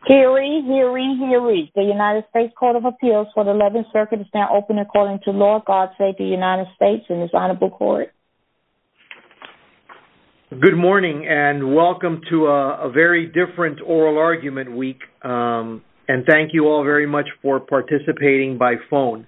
Hear ye, hear ye, hear ye. The United States Court of Appeals for the 11th Circuit is now open according to law. God save the United States and His honorable court. Good morning and welcome to a very different oral argument week. And thank you all very much for participating by phone.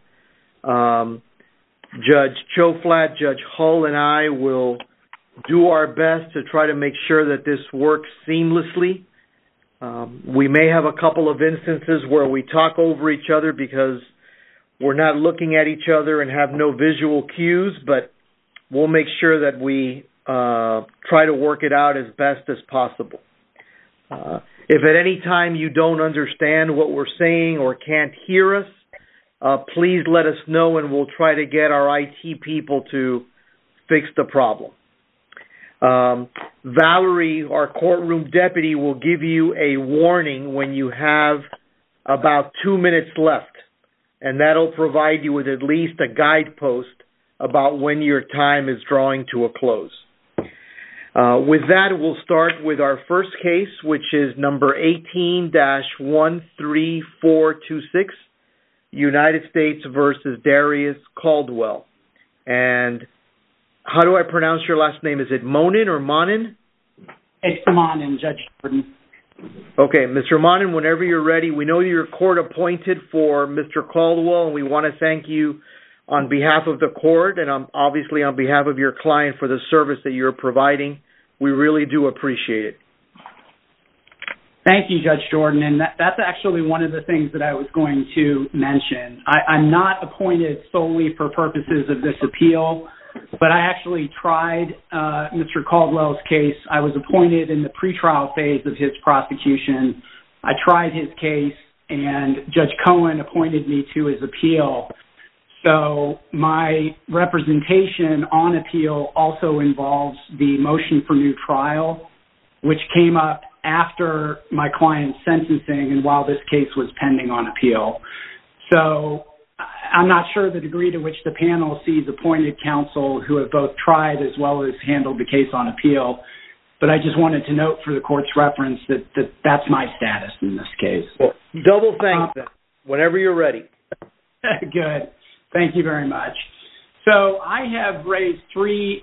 Judge Choflat, Judge Hull, and I will do our best to try to make sure that this works seamlessly. We may have a couple of instances where we talk over each other because we're not looking at each other and have no visual cues, but we'll make sure that we try to work it out as best as possible. If at any time you don't understand what we're saying or can't hear us, please let us know and we'll try to get our IT people to fix the problem. Valerie, our courtroom deputy, will give you a warning when you have about 2 minutes left, and that'll provide you with at least a guidepost about when your time is drawing to a close. With that, we'll start with our first case, which is number 18-13426, United States versus Darius Caldwell. And how do I pronounce your last name? Is it Monin or Monin? It's Monin, Judge Jordan. Okay, Mr. Monin, whenever you're ready. We know you're court appointed for Mr. Caldwell, and we want to thank you on behalf of the court and obviously on behalf of your client for the service that you're providing. We really do appreciate it. Thank you, Judge Jordan. And that's actually one of the things that I was going to mention. I'm not appointed solely for purposes of this appeal, but I actually tried Mr. Caldwell's case. I was appointed in the pretrial phase of his prosecution. I tried his case, and Judge Cohen appointed me to his appeal. So my representation on appeal also involves the motion for new trial, which came up after my client's sentencing and while this case was pending on appeal. So I'm not sure the degree to which the panel sees appointed counsel who have both tried as well as handled the case on appeal, but I just wanted to note for the court's reference that that's my status in this case. Well, double thanks then, whenever you're ready. Good. Thank you very much. So I have raised three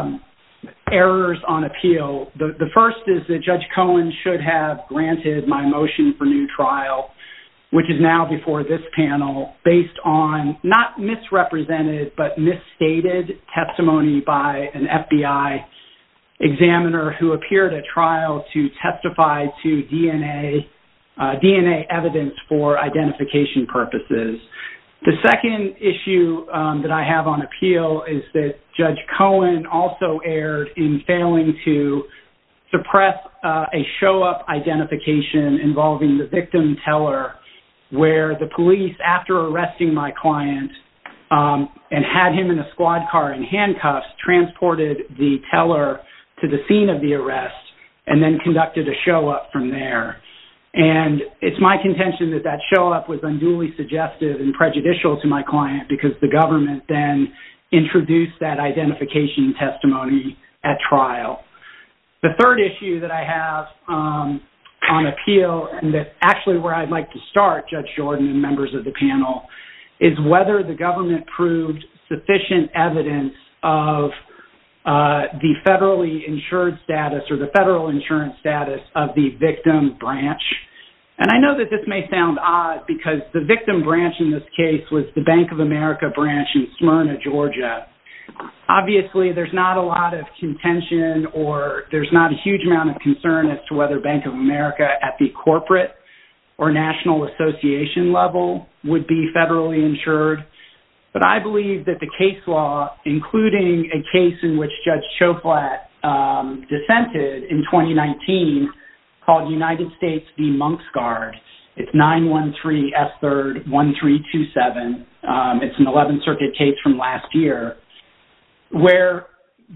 errors on appeal. The first is that Judge Cohen should have granted my motion for new trial, which is now before this panel, based on not misrepresented but misstated testimony by an FBI examiner who appeared at trial to testify to DNA evidence for identification purposes. The second issue that I have on appeal is that Judge Cohen also erred in failing to suppress a show-up identification involving the victim teller, where the police, after arresting my client and had him in a squad car in handcuffs, transported the teller to the scene of the arrest and then conducted a show-up from there. And it's my contention that that show-up was unduly suggestive and prejudicial to my client because the government then introduced that identification testimony at trial. The third issue that I have on appeal, and that's actually where I'd like to start, Judge Jordan and members of the panel, is whether the government proved sufficient evidence of the federally insured status or the federal insurance status of the victim branch. And I know that this may sound odd because the victim branch in this case was the Bank of America branch in Smyrna, Georgia. Obviously, there's not a lot of contention or there's not a huge amount of concern as to whether Bank of America at the corporate or national association level would be federally insured. But I believe that the case law, including a case in which Judge Choflat dissented in 2019 called United States v. Monksguard, it's 913 F3rd 1327. It's an 11th Circuit case from last year, where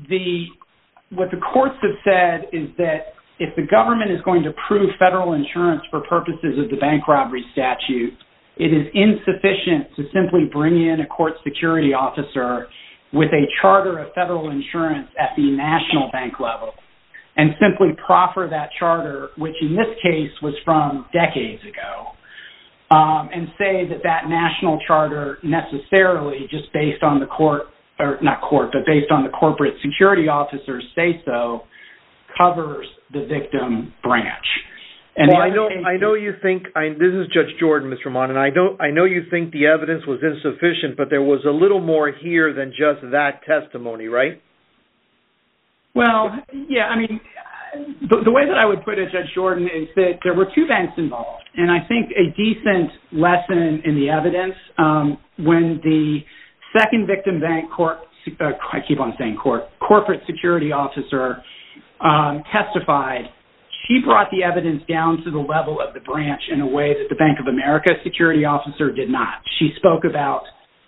what the courts have said is that if the government is going to prove federal insurance for purposes of the bank robbery statute, it is insufficient to simply bring in a court security officer with a charter of federal insurance at the national bank level. and simply proffer that charter, which in this case was from decades ago, and say that national charter necessarily, just based on the based on the corporate security officer's say-so, covers the victim branch. And well, I know you think this is Judge Jordan, Mr. Mon, and I know you think the evidence was insufficient, but there was a little more here than just that testimony, right? Well, yeah. I mean, the way that I would put it, Judge Jordan, is that there were two banks involved, and I think a decent lesson in the evidence when the second victim bank corporate security officer testified. She brought the evidence down to the level of the branch in a way that the Bank of America security officer did not. She spoke about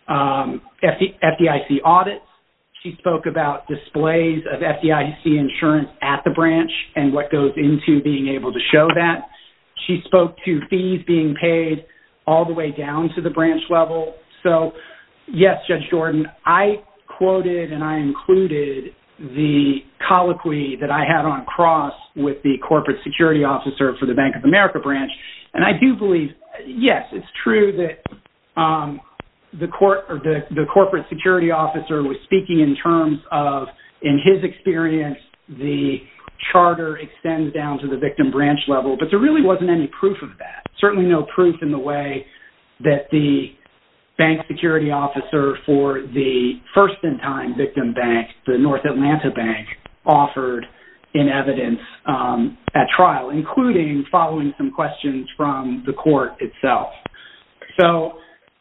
FDIC audits. She spoke about displays of FDIC insurance at the branch and what goes into being able to show that. She spoke to fees being paid all the way down to the branch level. So, yes, Judge Jordan, I quoted and I included the colloquy that I had on cross with the corporate security officer for the Bank of America branch. And I do believe, yes, it's true that the corporate security officer was speaking in terms of, in his experience, the charter extends down to the victim branch level, but there really wasn't any proof of that. Certainly no proof in the way that the bank security officer for the first-in-time victim bank, the North Atlanta Bank, offered in evidence at trial, including following some questions from the court itself. So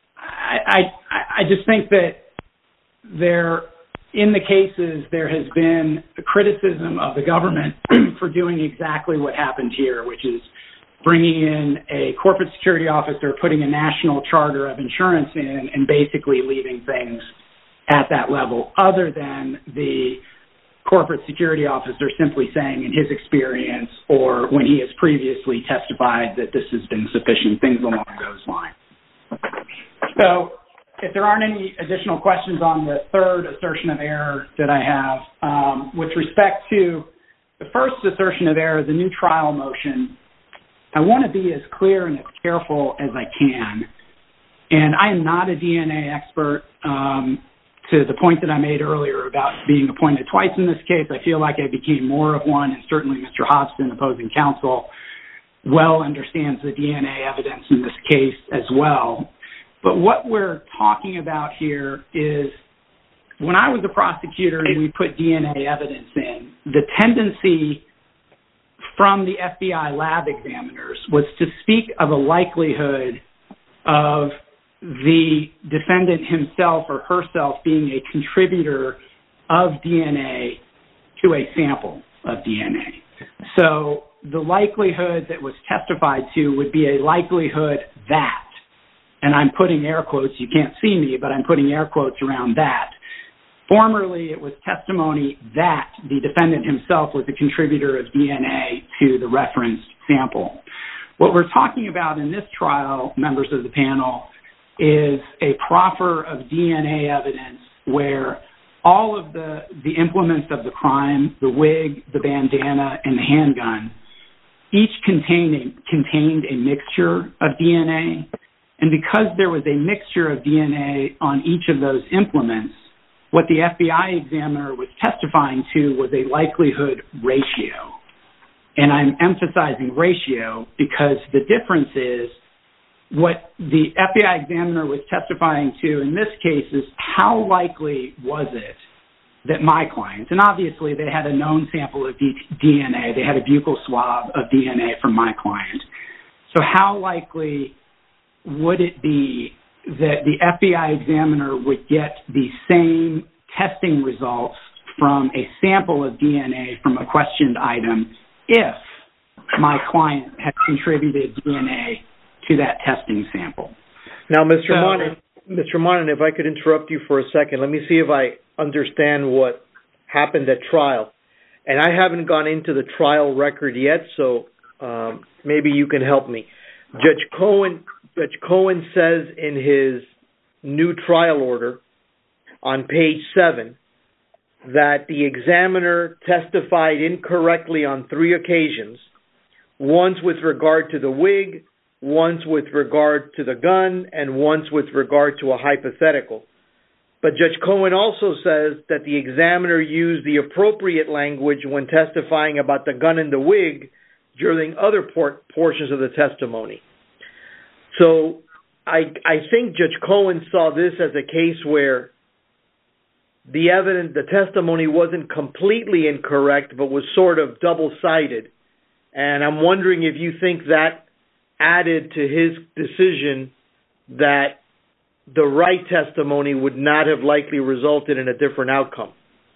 I just think that in the cases, there has been a criticism of the government for doing exactly what happened here, which is bringing in a corporate security officer, putting a national charter of insurance in, and basically leaving things at that level, other than the corporate security officer simply saying in his experience or when he has previously testified that this has been sufficient, things along those lines. So if there aren't any additional questions on the third assertion of error that I have, with respect to the first assertion of error, the new trial motion, I want to be as clear and as careful as I can. And I am not a DNA expert. To the point that I made earlier about being appointed twice in this case, I feel like I became more of one, and certainly Mr. Hobson, opposing counsel, well understands the DNA evidence in this case as well. But what we're talking about here is when I was a prosecutor and we put DNA evidence in, the tendency from the FBI lab examiners was to speak of a likelihood of the defendant himself or herself being a contributor of DNA to a sample of DNA. So the likelihood that was testified to would be a likelihood that, and I'm putting air quotes, you can't see me, but I'm putting air quotes around that. Formerly, it was testimony that the defendant himself was a contributor of DNA to the referenced sample. What we're talking about in this trial, members of the panel, is a proffer of DNA evidence where all of the implements of the crime, the wig, the bandana, and the handgun, each contained a mixture of DNA. And because there was a mixture of DNA on each of those implements, what the FBI examiner was testifying to was a likelihood ratio. And I'm emphasizing ratio because the difference is what the FBI examiner was testifying to in this case is how likely was it that my clients, and obviously they had a known sample of DNA, they had a buccal swab of DNA from my client. So how likely would it be that the FBI examiner would get the same testing results from a sample of DNA from a questioned item if my client had contributed DNA to that testing sample? Now, Mr. Monin, if I could interrupt you for a second, let me see if I understand what happened at trial. And I haven't gone into the trial record yet, so maybe you can help me. Judge Cohen says in his new trial order on page 7 that the examiner testified incorrectly on 3 occasions, once with regard to the wig, once with regard to the gun, and once with regard to a hypothetical. But Judge Cohen also says that the examiner used the appropriate language when testifying about the gun and the wig during other portions of the testimony. So I think Judge Cohen saw this as a case where the testimony wasn't completely incorrect, but was sort of double-sided. And I'm wondering if you think that added to his decision that the right testimony would not have likely resulted in a different outcome.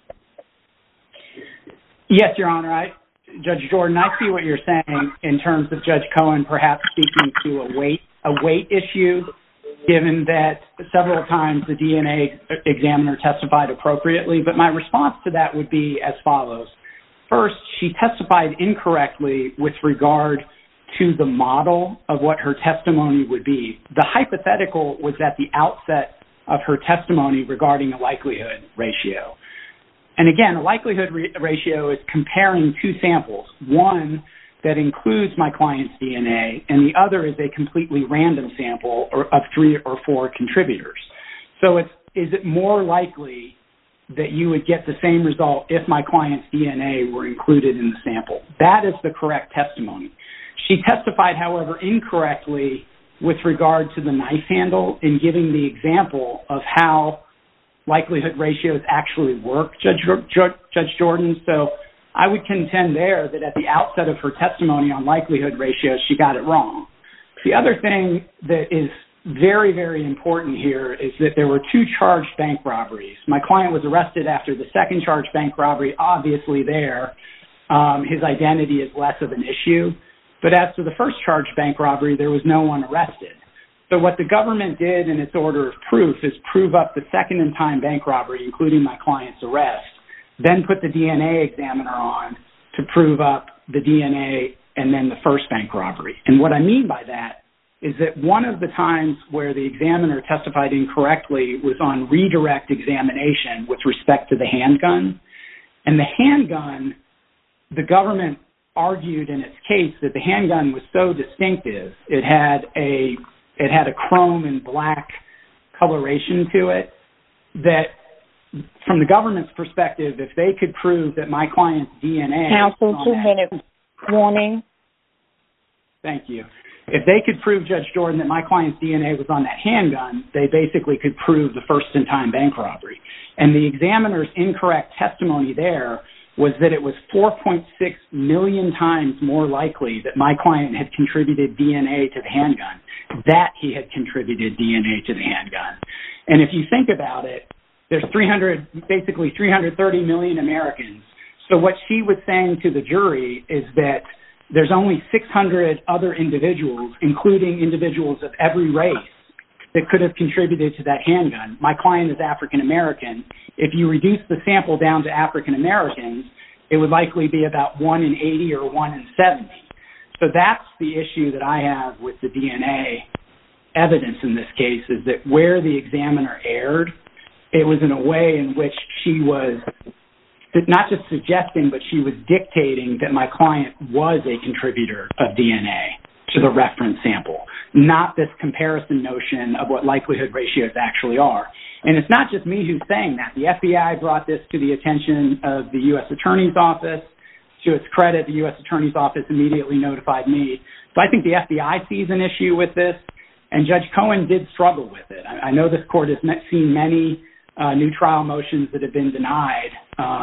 Yes, Your Honor. Judge Jordan, I see what you're saying in terms of Judge Cohen perhaps speaking to a weight issue, given that several times the DNA examiner testified appropriately. But my response to that would be as follows. First, she testified incorrectly with regard to the model of what her testimony would be. The hypothetical was at the outset of her testimony regarding a likelihood ratio. And again, a likelihood ratio is comparing 2 samples, one that includes my client's DNA, and the other is a completely random sample of 3 or 4 contributors. So is it more likely that you would get the same result if my client's DNA were included in the sample? That is the correct testimony. She testified, however, incorrectly with regard to the knife handle in giving the example of how likelihood ratios actually work, Judge Jordan. So I would contend there that at the outset of her testimony on likelihood ratios, she got it wrong. The other thing that is very, very important here is that there were 2 charged bank robberies. My client was arrested after the second charged bank robbery. Obviously there, his identity is less of an issue. But as to the first charged bank robbery, there was no one arrested. So what the government did in its order of proof is prove up the second-in-time bank robbery, including my client's arrest, then put the DNA examiner on to prove up the DNA and then the first bank robbery. And what I mean by that is that one of the times where the examiner testified incorrectly was on redirect examination with respect to the handgun. And the handgun, the government argued in its case that the handgun was so distinctive, it had a chrome and black coloration to it, that from the government's perspective, if they could prove that my client's DNA... Counsel, 2 minutes warning. Thank you. If they could prove, Judge Jordan, that my client's DNA was on that handgun, they basically could prove the first-in-time bank robbery. And the examiner's incorrect testimony there was that it was 4.6 million times more likely that my client had contributed DNA to the handgun, that he had contributed DNA to the handgun. And if you think about it, there's 330 million Americans. So what she was saying to the jury is that there's only 600 other individuals, including individuals of every race, that could have contributed to that handgun. My client is African American. If you reduce the sample down to African Americans, it would likely be about 1 in 80 or 1 in 70. So that's the issue that I have with the DNA evidence in this case, is that where the examiner erred, it was in a way in which she was not just suggesting, but she was dictating that my client was a contributor of DNA to the reference sample, not this comparison notion of what likelihood ratios actually are. And it's not just me who's saying that. The FBI brought this to the attention of the U.S. Attorney's Office. To its credit, the U.S. Attorney's Office immediately notified me. So I think the FBI sees an issue with this, and Judge Cohen did struggle with it. I know this court has seen many new trial motions that have been denied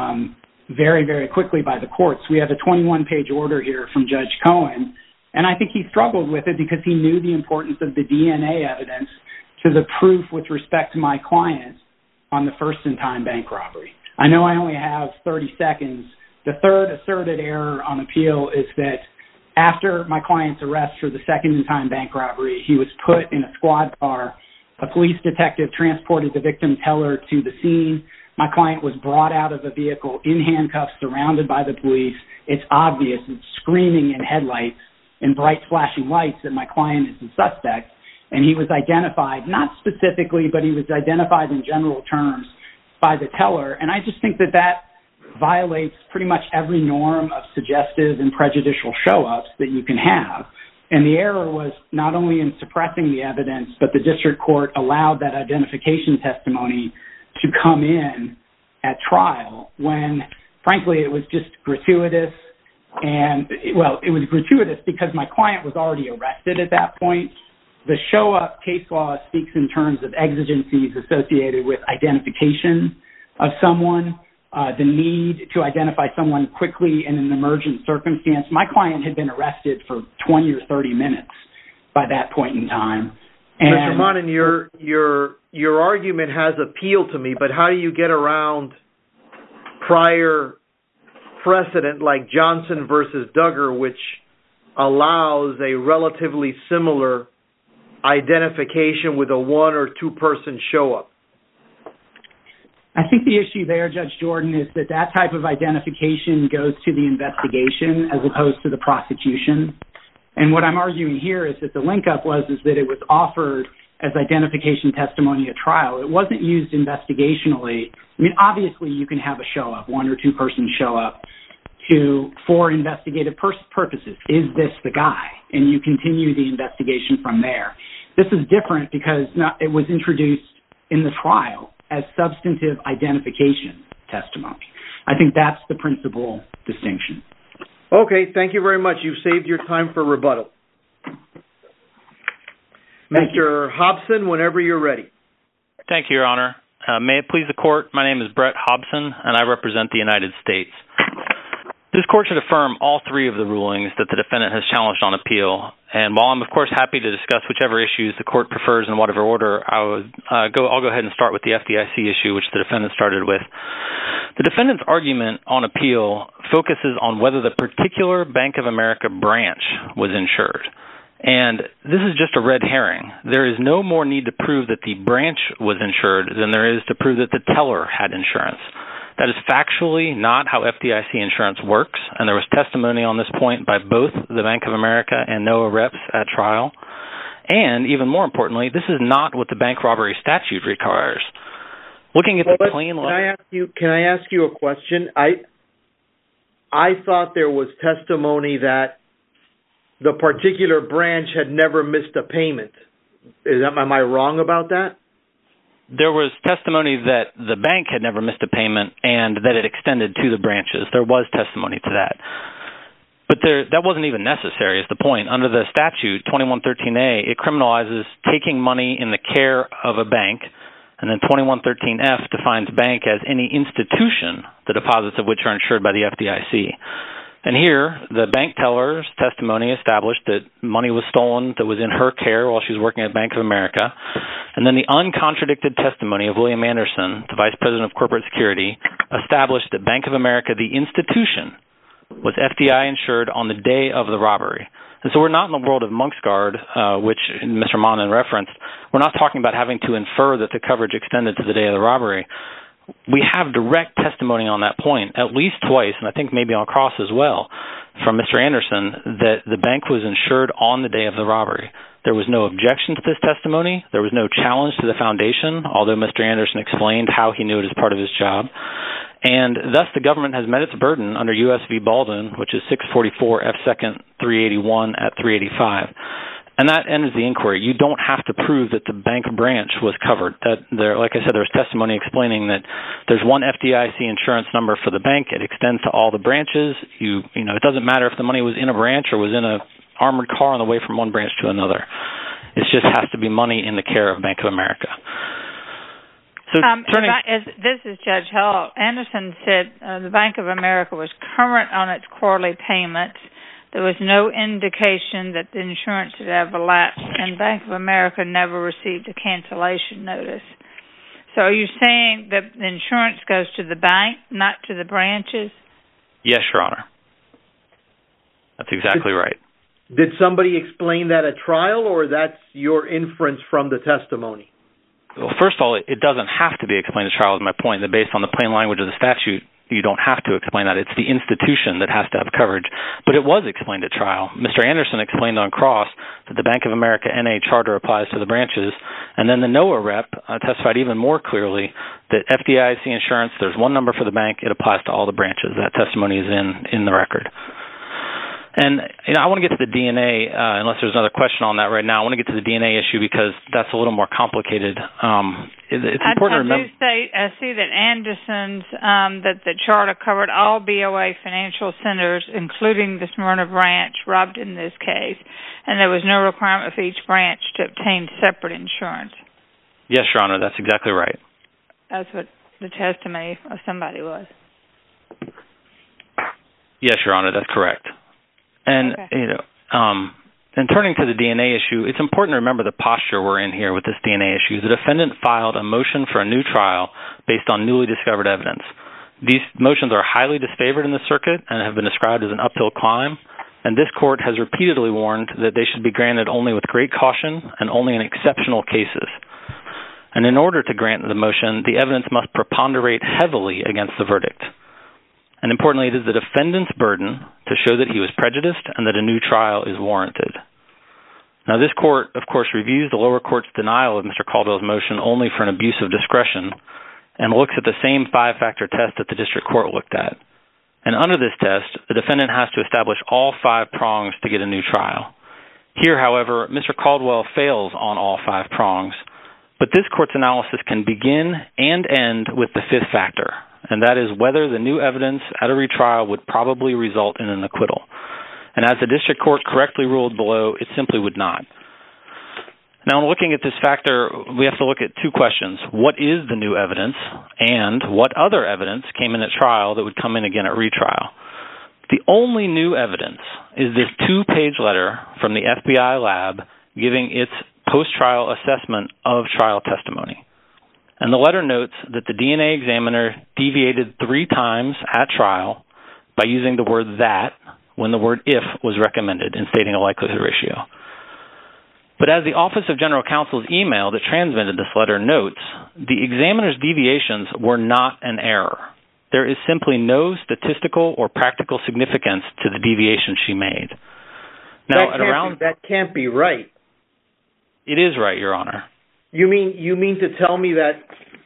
very, very quickly by the courts. We have a 21-page order here from Judge Cohen, and I think he struggled with it because he knew the importance of the DNA evidence to the proof with respect to my client on the first-in-time bank robbery. I know I only have 30 seconds. The third asserted error on appeal is that after my client's arrest for the second-in-time bank robbery, he was put in a squad car. A police detective transported the victim teller to the scene. My client was brought out of the vehicle in handcuffs, surrounded by the police. It's obvious, it's screaming in headlights and bright flashing lights that my client is the suspect. And he was identified, not specifically, but he was identified in general terms by the teller. And I just think that violates pretty much every norm of suggestive and prejudicial show-ups that you can have. And the error was not only in suppressing the evidence, but the district court allowed that identification testimony to come in at trial when, frankly, it was just gratuitous. And, it was gratuitous because my client was already arrested at that point. The show-up case law speaks in terms of exigencies associated with identification of someone, the need to identify someone quickly in an emergent circumstance. My client had been arrested for 20 or 30 minutes by that point in time. And Mr. Monin, your argument has appeal to me, but how do you get around prior precedent like Johnson versus Duggar, which allows a relatively similar identification with a one or two person show up? I think the issue there, Judge Jordan, is that type of identification goes to the investigation as opposed to the prosecution. And what I'm arguing here is that the link-up was that it was offered as identification testimony at trial. It wasn't used investigationally. I mean, obviously you can have a show-up, one or two person show-up for investigative purposes. Is this the guy? And you continue the investigation from there. This is different because it was introduced in the trial as substantive identification testimony. I think that's the principal distinction. Okay, thank you very much. You've saved your time for rebuttal. Mr. Hobson, whenever you're ready. Thank you, Your Honor. May it please the Court, my name is Brett Hobson, and I represent the United States. This Court should affirm all three of the rulings that the defendant has challenged on appeal. And while I'm, of course, happy to discuss whichever issues the Court prefers in whatever order, I'll go ahead and start with the FDIC issue, which the defendant started with. The defendant's argument on appeal focuses on whether the particular Bank of America branch was insured. And this is just a red herring. There is no more need to prove that the branch was insured than there is to prove that the teller had insurance. That is factually not how FDIC insurance works, and there was testimony on this point by both the Bank of America and NOAA reps at trial. And even more importantly, this is not what the bank robbery statute requires. Looking at the plain law. Can I ask you a question? I thought there was testimony that the particular branch had never missed a payment. Am I wrong about that? There was testimony that the bank had never missed a payment and that it extended to the branches. There was testimony to that. But that wasn't even necessary is the point. Under the statute, 2113A, it criminalizes taking money in the care of a bank, and then 2113F defines bank as any institution, the deposits of which are insured by the FDIC. And here, the bank teller's testimony established that money was stolen that was in her care while she was working at Bank of America. And then the uncontradicted testimony of William Anderson, the Vice President of Corporate Security, established that Bank of America, the institution, was FDI insured on the day of the robbery. And so we're not in the world of Monk's Guard, which Mr. Monin referenced. We're not talking about having to infer that the coverage extended to the day of the robbery. We have direct testimony on that point, at least twice, and I think maybe on cross as well, from Mr. Anderson, that the bank was insured on the day of the robbery. There was no objection to this testimony. There was no challenge to the foundation, although Mr. Anderson explained how he knew it as part of his job. And thus, the government has met its burden under U.S. v. Baldwin, which is 644 F. 2nd 381 at 385. And that ends the inquiry. You don't have to prove that the bank branch was covered. Like I said, there was testimony explaining that there's one FDIC insurance number for the bank. It extends to all the branches. It doesn't matter if the money was in a branch or was in an armored car on the way from one branch to another. It just has to be money in the care of Bank of America. So this is Judge Hull. Anderson said the Bank of America was current on its quarterly payments. There was no indication that the insurance had ever lapsed, and Bank of America never received a cancellation notice. So are you saying that the insurance goes to the bank, not to the branches? Yes, Your Honor. That's exactly right. Did somebody explain that at trial, or that's your inference from the testimony? Well, first of all, it doesn't have to be explained at trial, is my point, that based on the plain language of the statute, you don't have to explain that. It's the institution that has to have coverage. But it was explained at trial. Mr. Anderson explained on cross that the Bank of America NA charter applies to the branches, and then the NOAA rep testified even more clearly that FDIC insurance, there's one number for the bank, it applies to all the branches. That testimony is in the record. And I want to get to the DNA, unless there's another question on that right now. I want to get to the DNA issue because that's a little more complicated. It's important to remember. I see that Anderson's, that the charter covered all BOA financial centers, including the Smyrna branch robbed in this case, and there was no requirement for each branch to obtain separate insurance. Yes, Your Honor, that's exactly right. That's what the testimony of somebody was. Yes, Your Honor, that's correct. And, and turning to the DNA issue, it's important to remember the posture we're in here with this DNA issue. The defendant filed a motion for a new trial based on newly discovered evidence. These motions are highly disfavored in the circuit and have been described as an uphill climb, and this court has repeatedly warned that they should be granted only with great caution and only in exceptional cases. And in order to grant the motion, the evidence must preponderate heavily against the verdict. And importantly, it is the defendant's burden to show that he was prejudiced and that a new trial is warranted. Now, this court, of course, reviews the lower court's denial of Mr. Caldwell's motion only for an abuse of discretion and looks at the same five-factor test that the district court looked at. And under this test, the defendant has to establish all 5 prongs to get a new trial. Here, however, Mr. Caldwell fails on all 5 prongs, but this court's analysis can begin and end with the 5th factor, and that is whether the new evidence at a retrial would probably result in an acquittal. And as the district court correctly ruled below, it simply would not. Now, in looking at this factor, we have to look at 2 questions. What is the new evidence, and what other evidence came in at trial that would come in again at retrial? The only new evidence is this 2-page letter from the FBI lab giving its post-trial assessment of trial testimony. And the letter notes that the DNA examiner deviated 3 times at trial by using the word that when the word if was recommended in stating a likelihood ratio. But as the Office of General Counsel's email that transmitted this letter notes, the examiner's deviations were not an error. There is simply no statistical or practical significance to the deviation she made. Now, that can't be right. It is right, Your Honor. You mean to tell me that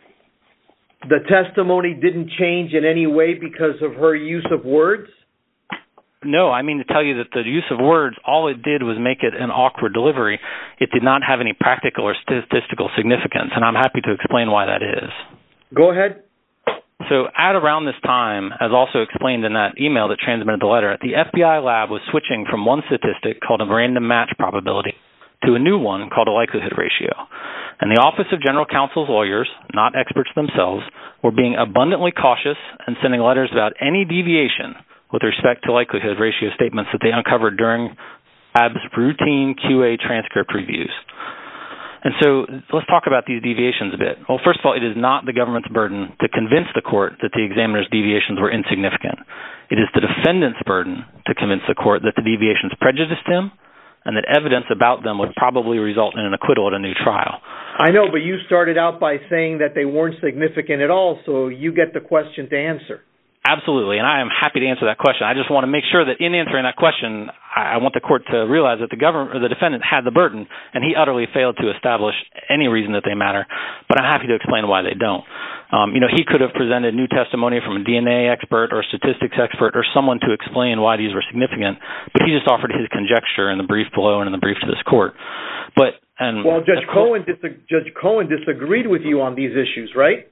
the testimony didn't change in any way because of her use of words? No, I mean to tell you that the use of words, all it did was make it an awkward delivery. It did not have any practical or statistical significance, and I'm happy to explain why that is. Go ahead. So at around this time, as also explained in that email that transmitted the letter, the FBI lab was switching from one statistic called a random match probability to a new one called a likelihood ratio. And the Office of General Counsel's lawyers, not experts themselves, were being abundantly cautious and sending letters about any deviation with respect to likelihood ratio statements that they uncovered during lab's routine QA transcript reviews. And so let's talk about these deviations a bit. Well, first of all, it is not the government's burden to convince the court that the examiner's deviations were insignificant. It is the defendant's burden to convince the court that the deviations prejudiced him and that evidence about them would probably result in an acquittal at a new trial. I know, but you started out by saying that they weren't significant at all, so you get the question to answer. Absolutely, and I am happy to answer that question. I just want to make sure that in answering that question, I want the court to realize that the defendant had the burden, and he utterly failed to establish any reason that they matter. But I'm happy to explain why they don't. He could have presented new testimony from a DNA expert or a statistics expert or someone to explain why these were significant, but he just offered his conjecture in the brief below and in the brief to this court. Judge Cohen disagreed with you on these issues, right?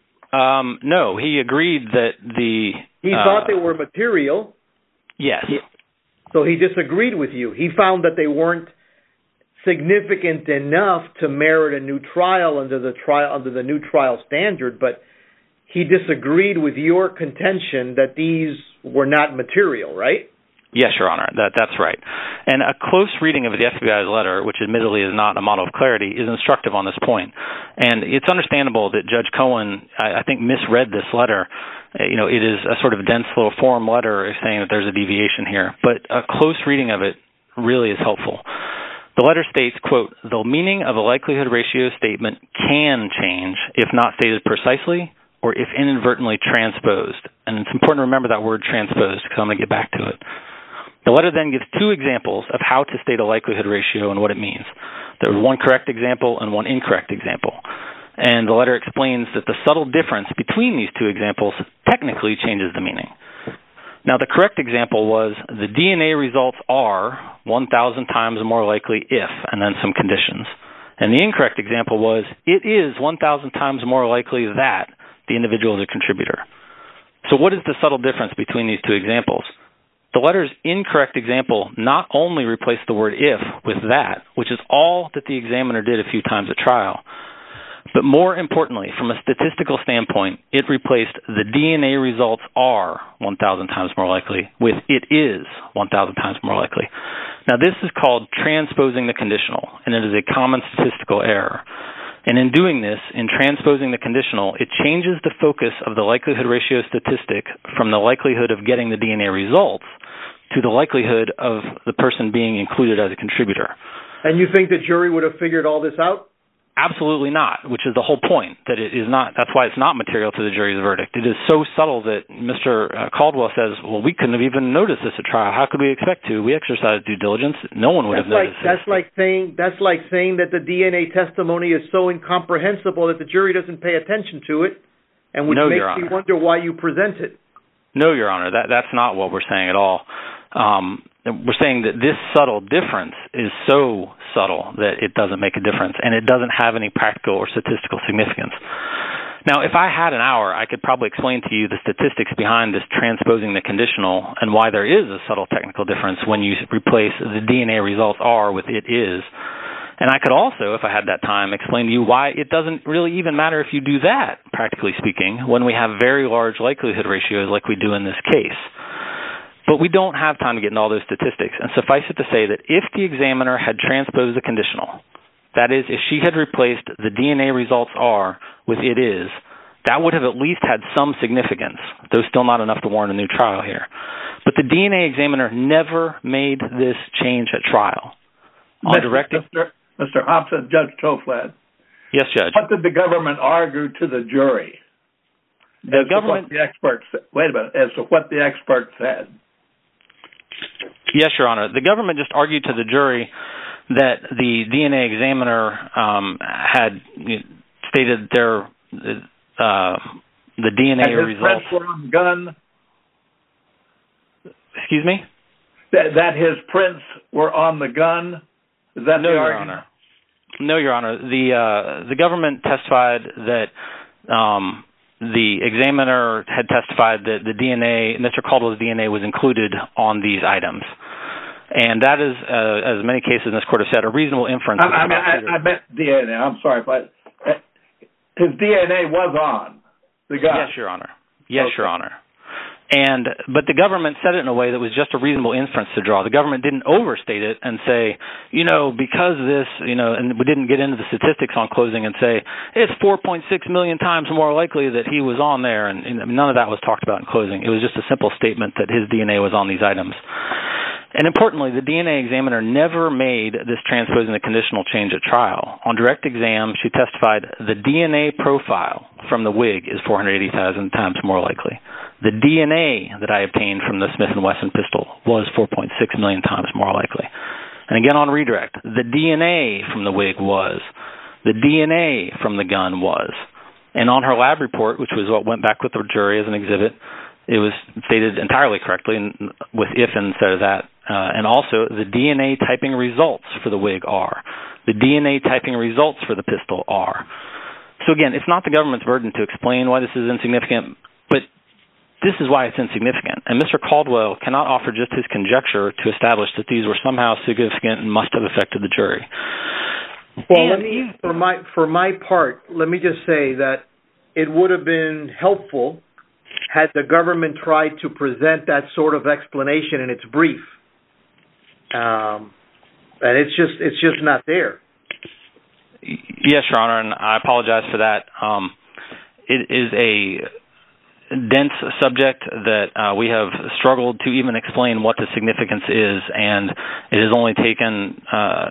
No, he agreed that he thought they were material. Yes. So he disagreed with you. He found that they weren't significant enough to merit a new trial under the new trial standard, but he disagreed with your contention that these were not material, right? Yes, Your Honor, that's right. And a close reading of the FBI's letter, which admittedly is not a model of clarity, is instructive on this point. And it's understandable that Judge Cohen, I think, misread this letter. It is a sort of dense little form letter saying that there's a deviation here. But a close reading of it really is helpful. The letter states, quote, "The meaning of a likelihood ratio statement can change if not stated precisely or if inadvertently transposed." And it's important to remember that word transposed because I'm going to get back to it. The letter then gives two examples of how to state a likelihood ratio and what it means. There was one correct example and one incorrect example. And the letter explains that the subtle difference between these two examples technically changes the meaning. Now, the correct example was the DNA results are 1,000 times more likely if, and then some conditions. And the incorrect example was it is 1,000 times more likely that the individual is a contributor. So what is the subtle difference between these two examples? The letter's incorrect example not only replaced the word if with that, which is all that the examiner did a few times at trial, but more importantly, from a statistical standpoint, it replaced the DNA results are 1,000 times more likely with it is 1,000 times more likely. Now, this is called transposing the conditional, and it is a common statistical error. And in doing this, in transposing the conditional, it changes the focus of the likelihood ratio statistic from the likelihood of getting the DNA results to the likelihood of the person being included as a contributor. And you think the jury would have figured all this out? Absolutely not, which is the whole point, that it is not. That's why it's not material to the jury's verdict. It is so subtle that Mr. Caldwell says, well, we couldn't have even noticed this at trial. How could we expect to? We exercised due diligence. No one would have noticed this. That's like saying that the DNA testimony is so incomprehensible that the jury doesn't pay attention to it, and which makes me wonder why you present it. No, Your Honor, that's not what we're saying at all. We're saying that this subtle difference is so subtle that it doesn't make a difference, and it doesn't have any practical or statistical significance. Now, if I had an hour, I could probably explain to you the statistics behind this transposing the conditional and why there is a subtle technical difference when you replace the DNA results are with it is. And I could also, if I had that time, explain to you why it doesn't really even matter if you do that, practically speaking, when we have very large likelihood ratios like we do in this case. But we don't have time to get into all those statistics, and suffice it to say that if the examiner had transposed the conditional, that is, if she had replaced the DNA results are with it is, that would have at least had some significance, though still not enough to warrant a new trial here. But the DNA examiner never made this change at trial. Mr. Hobson, Judge Toflad. Yes, Judge. What did the government argue to the jury? As to what the experts said. Yes, Your Honor. The government just argued to the jury that the DNA examiner had stated the DNA results. results. Prints were on the gun. Excuse me? That his prints were on the gun. Is that no, the Your argument? Honor. No, Your Honor. The government testified that the examiner had testified that the DNA, Mr. Caldwell's DNA, was included on these items. And that is, as many cases in this court have said, a reasonable inference. I meant DNA. I'm sorry, but his DNA was on the gun. Yes, Your Honor. Yes, okay. Your Honor. But the government said it in a way that was just a reasonable inference to draw. The government didn't overstate it and say, because this, and we didn't get into the statistics on closing and say, it's 4.6 million times more likely that he was on there, and none of that was talked about in closing. It was just a simple statement that his DNA was on these items. And importantly, the DNA examiner never made this transposing the conditional change at trial. On direct exam, she testified the DNA profile from the wig is 480,000 times more likely. The DNA that I obtained from the Smith & Wesson pistol was 4.6 million times more likely. And again, on redirect, the DNA from the wig was. The DNA from the gun was. And on her lab report, which was what went back with the jury as an exhibit, it was stated entirely correctly with if instead of that. And also, the DNA typing results for the wig are. The DNA typing results for the pistol are. So again, it's not the government's burden to explain why this is insignificant, but this is why it's insignificant. And Mr. Caldwell cannot offer just his conjecture to establish that these were somehow significant and must have affected the jury. Well, for my part, let me just say that it would have been helpful had the government tried to present that sort of explanation in its brief. And it's just not there. Yes, Your Honor, and I apologize for that. It is dense subject that we have struggled to even explain what the significance is, and it has only taken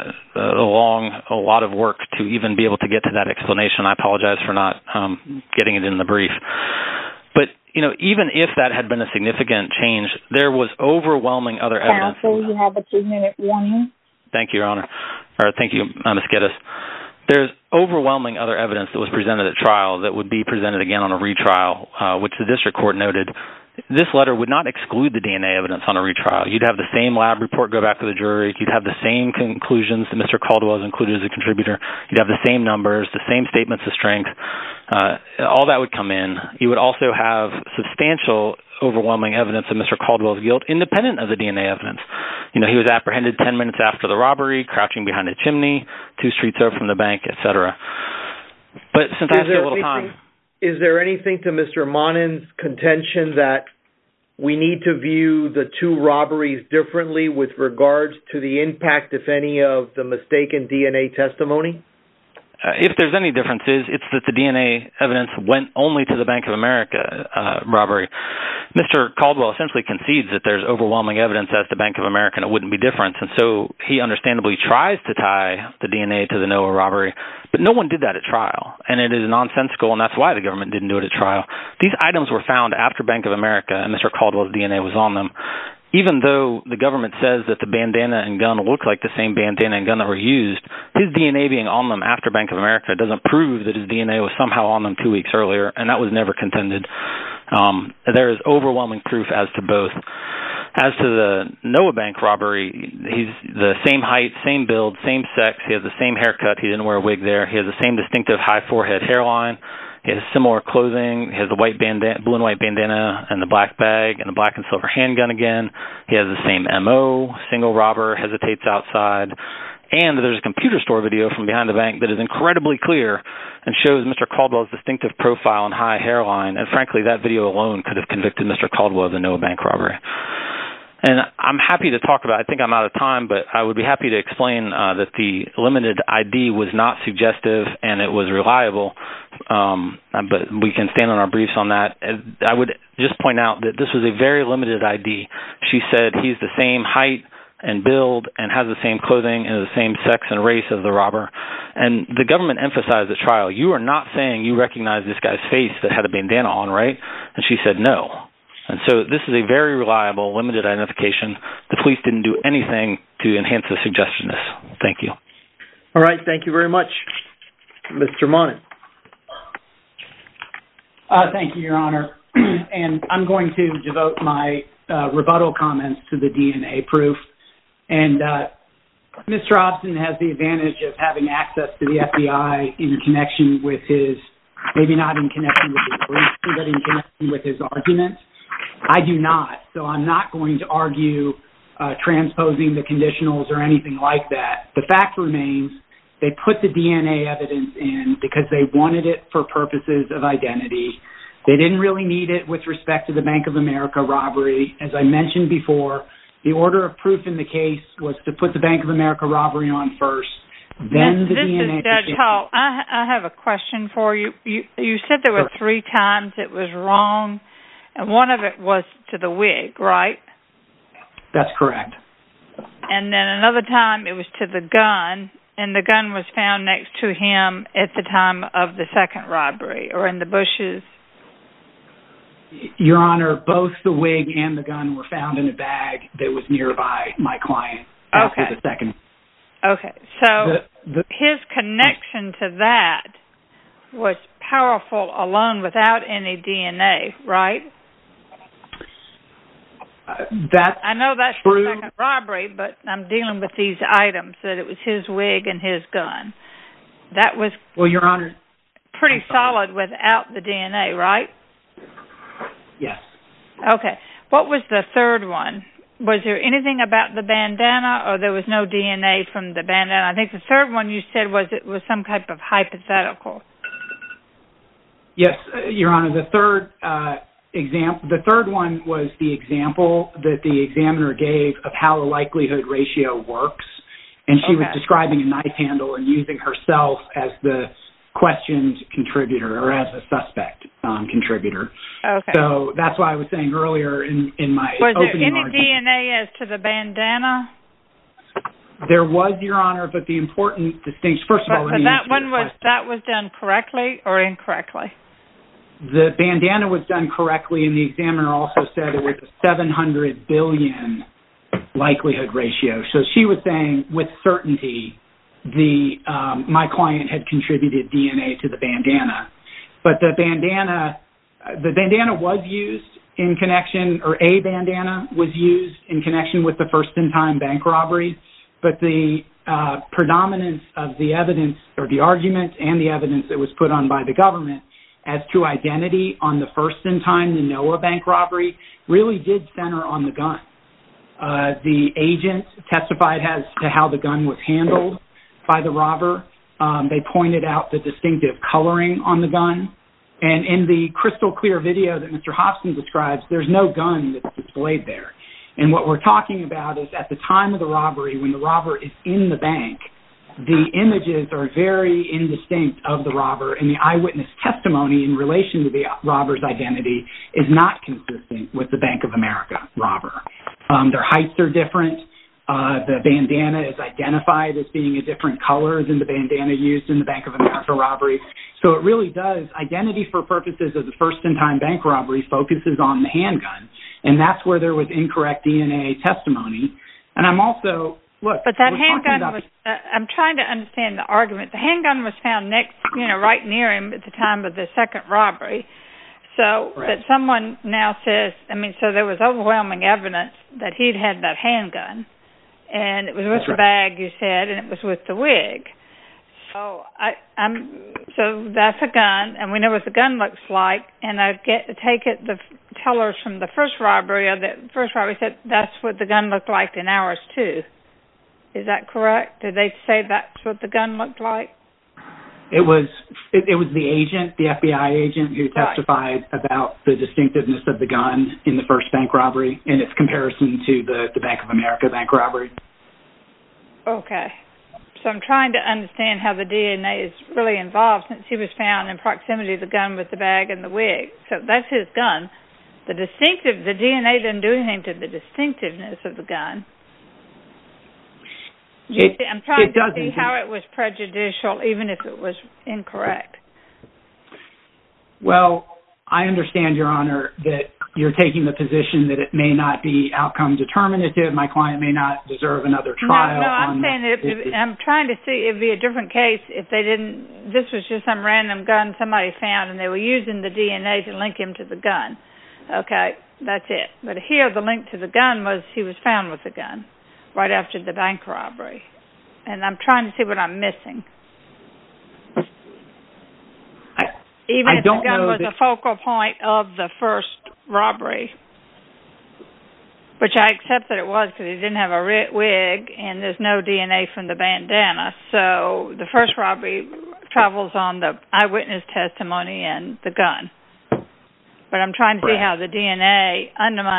a lot of work to even be able to get to that explanation. I apologize for not getting it in the brief. But, even if that had been a significant change, there was overwhelming other evidence. Counsel, you have a 2-minute warning. Thank you, Your Honor. Or thank you, Ms. Geddes. There's overwhelming other evidence that was presented at trial that would be presented again on a retrial, which the district court noted. This letter would not exclude the DNA evidence on a retrial. You'd have the same lab report go back to the jury. You'd have the same conclusions that Mr. Caldwell has included as a contributor. You'd have the same numbers, the same statements of strength. All that would come in. You would also have substantial overwhelming evidence of Mr. Caldwell's guilt independent of the DNA evidence. He was apprehended 10 minutes after the robbery, crouching behind a chimney, 2 streets over from the bank, etc. But since I have a little time... Is there anything to Mr. Monin's contention that we need to view the 2 robberies differently with regards to the impact, if any, of the mistaken DNA testimony? If there's any differences, it's that the DNA evidence went only to the Bank of America robbery. Mr. Caldwell essentially concedes that there's overwhelming evidence as to Bank of America and it wouldn't be different, and so he understandably tries to tie the DNA to the Noah robbery, but no one did that at trial, and it is nonsensical, and that's why the government didn't do it at trial. These items were found after Bank of America, and Mr. Caldwell's DNA was on them. Even though the government says that the bandana and gun look like the same bandana and gun that were used, his DNA being on them after Bank of America doesn't prove that his DNA was somehow on them 2 weeks earlier, and that was never contended. There is overwhelming proof as to both. As to the Noah Bank robbery, he's the same height, same build, same sex. He has the same haircut. He didn't wear a wig there. He has the same distinctive high forehead hairline. He has similar clothing. He has the white bandana, blue and white bandana, and the black bag, and the black and silver handgun again. He has the same MO, single robber, hesitates outside. And there's a computer store video from behind the bank that is incredibly clear and shows Mr. Caldwell's distinctive profile and high hairline. And frankly, that video alone could have convicted Mr. Caldwell of the Noah Bank robbery. And I'm happy to talk about it. I think I'm out of time, but I would be happy to explain that the limited ID was not suggestive and it was reliable. But we can stand on our briefs on that. I would just point out that this was a very limited ID. She said he's the same height and build and has the same clothing and the same sex and race as the robber. And the government emphasized at trial, you are not saying you recognize this guy's face that had a bandana on, right? And she said no. And so this is a very reliable, limited identification. The police didn't do anything to enhance the suggestiveness. Thank you. All right. Thank you very much. Mr. Monin. Thank you, Your Honor. And I'm going to devote my rebuttal comments to the DNA proof. And Mr. Hobson has the advantage of having access to the FBI in connection with his, maybe not in connection with his brief, but in connection with his arguments. I do not, so I'm not going to argue transposing the conditionals or anything like that. The fact remains they put the DNA evidence in because they wanted it for purposes of identity. They didn't really need it with respect to the Bank of America robbery. As I mentioned before, the order of proof in the case was to put the Bank of America robbery on first. Then the DNA. This is Judge Hall. I have a question for you. You said there were 3 times it was wrong. And one of it was to the wig, right? That's correct. And then another time it was to the gun, and the gun was found next to him at the time of the second robbery, or in the bushes. Your Honor, both the wig and the gun were found in a bag that was nearby my client after the second. Okay, so his connection to that was powerful alone without any DNA, right? I know that's true. The second robbery, but I'm dealing with these items, that it was his wig and his gun. That was Your Honor, pretty solid without the DNA, right? Yes. Okay. What was the third one? Was there anything about the bandana, or there was no DNA from the bandana? I think the third one you said it was some type of hypothetical. Yes, Your Honor. The third the third one was the example that the examiner gave of how the likelihood ratio works, and she was describing a knife handle and using herself as the questioned contributor or as a suspect contributor. Okay. So that's why I was saying earlier in my opening argument. Was there any DNA as to the bandana? There was, Your Honor, but the important distinction, first of all, let me answer your question. That was done correctly or incorrectly? The bandana was done correctly, and the examiner also said it was a 700 billion likelihood ratio. So she was saying with certainty my client had contributed DNA to the bandana. But the bandana was used in connection, or a bandana was used in connection with the first-in-time bank robbery. But the predominance of the evidence, or the argument and the evidence that was put on by the government as to identity on the first-in-time, the Noah bank robbery, really did center on the gun. The agent testified as to how the gun was handled by the robber. They pointed out the distinctive coloring on the gun. And in the crystal clear video that Mr. Hobson describes, there's no gun that's displayed there. And what we're talking about is at the time of the robbery, when the robber is in the bank, the images are very indistinct of the robber, and the eyewitness testimony in relation to the robber's identity is not consistent with the Bank of America robber. Their heights are different. The bandana is identified as being a different color than the bandana used in the Bank of America robbery. So it really does, identity for purposes of the first-in-time bank robbery focuses on the handgun, and that's where there was incorrect DNA testimony. And I'm also, look. But that handgun was, I'm trying to understand the argument. The handgun was found right near him at the time of the second robbery. So that someone now says, so there was overwhelming evidence that he'd had that handgun. And it was with the bag, you said, and it was with the wig. So so that's a gun, and we know what the gun looks like. And I take it the tellers from the first robbery, said that's what the gun looked like in ours too. Is that correct? Did they say that's what the gun looked like? It was the agent, the FBI agent, who testified about the distinctiveness of the gun in the first bank robbery in its comparison to the Bank of America bank robbery. Okay. So I'm trying to understand how the DNA is really involved, since he was found in proximity to the gun with the bag and the wig. So that's his gun. The DNA didn't do anything to the distinctiveness of the gun. I'm trying to see how it was prejudicial, even if it was incorrect. Well, I understand, Your Honor, that you're taking the position that it may not be outcome determinative. My client may not deserve another trial. No, I'm saying I'm trying to see it'd be a different case if they didn't. This was just some random gun somebody found, and they were using the DNA to link him to the gun. Okay, that's it. But here, the link to the gun was he was found with the gun right after the bank robbery. And I'm trying to see what I'm missing. Even if the gun was a focal point of the first robbery, which I accept that it was because he didn't have a wig and there's no DNA from the bandana. So the first robbery travels on the eyewitness testimony and the gun. But I'm trying to see how the DNA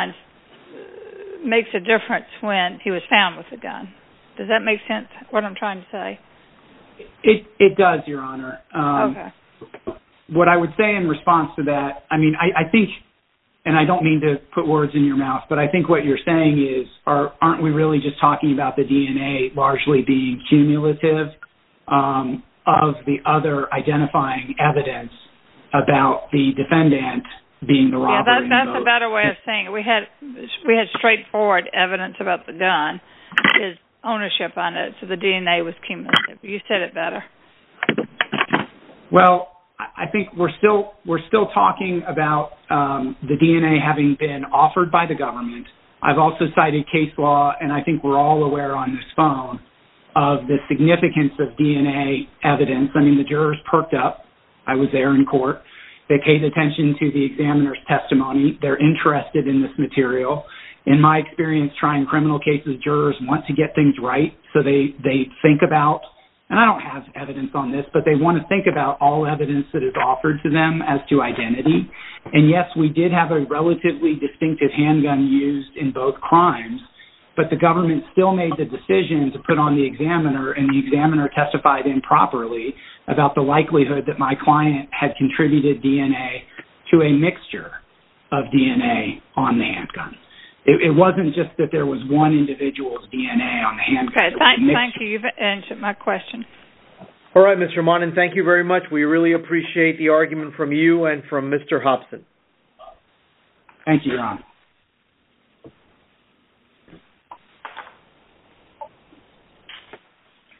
makes a difference when he was found with the gun. Does that make sense, what I'm trying to say? It does, Your Honor. Okay. What I would say in response to that, I think, and I don't mean to put words in your mouth, but I think what you're saying is, aren't we really just talking about the DNA largely being cumulative of the other identifying evidence about the defendant being the robber? Yeah, that's a better way of saying it. We had straightforward evidence about the gun, his ownership on it, so the DNA was cumulative. You said it better. Well, I think we're still talking about the DNA having been offered by the government. I've also cited case law, and I think we're all aware on this phone of the significance of DNA evidence. The jurors perked up. I was there in court. They paid attention to the examiner's testimony. They're interested in this material. In my experience trying criminal cases, jurors want to get things right, so they think about, and I don't have evidence on this, but they want to think about all evidence that is offered to them as to identity. And yes, we did have a relatively distinctive handgun used in both crimes, but the government still made the decision to put on the examiner, and the examiner testified improperly about the likelihood that my client had contributed DNA to a mixture of DNA on the handgun. It wasn't just that there was one individual's DNA on the handgun. Okay, thank you. You've answered my question. All right, Mr. Monin, thank you very much. We really appreciate the argument from you and from Mr. Hobson. Thank you, Your Honor.